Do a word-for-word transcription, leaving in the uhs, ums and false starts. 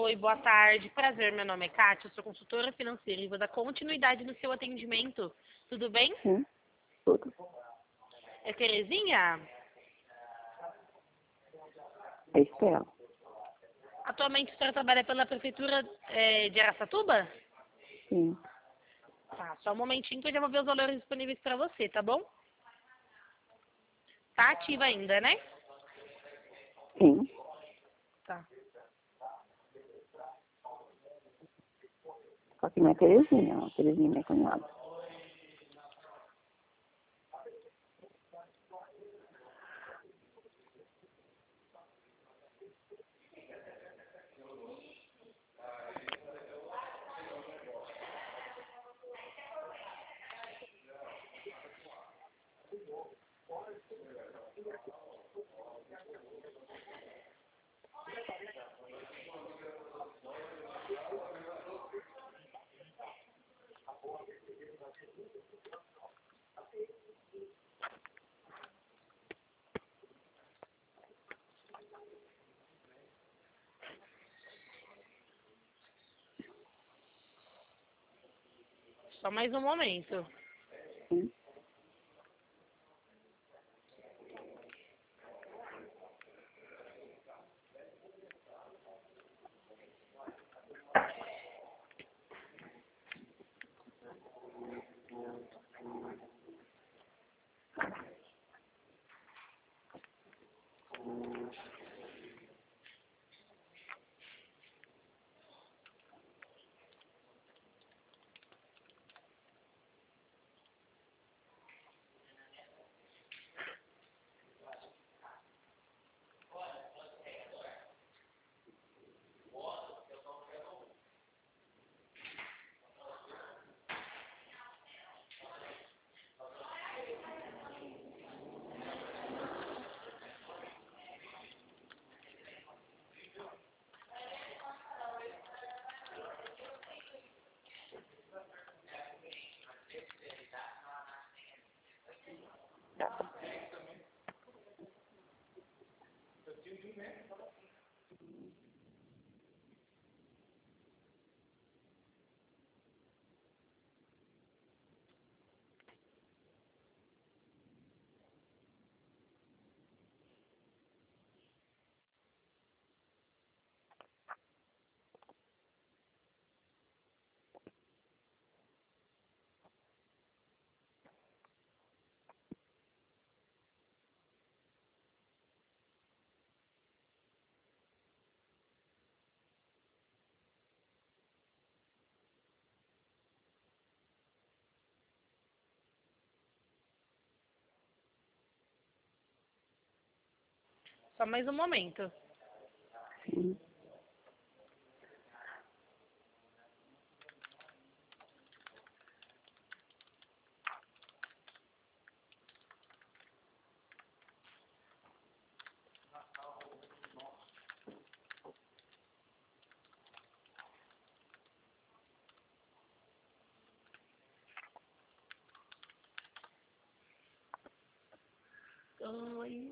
Oi, boa tarde. Prazer, meu nome é Kátia, eu sou consultora financeira e vou dar continuidade no seu atendimento. Tudo bem? Sim, tudo. É Terezinha? É Estela. Atualmente a senhora trabalha pela Prefeitura é, de Araçatuba? Sim, Tá, só um momentinho que eu já vou ver os valores disponíveis para você, tá bom? Tá ativa ainda, né? sim. Tá. Só que não é Terezinha, não. Terezinha é minha cunhada. Só mais um momento. Sim. Só mais um momento. Sim. Oi.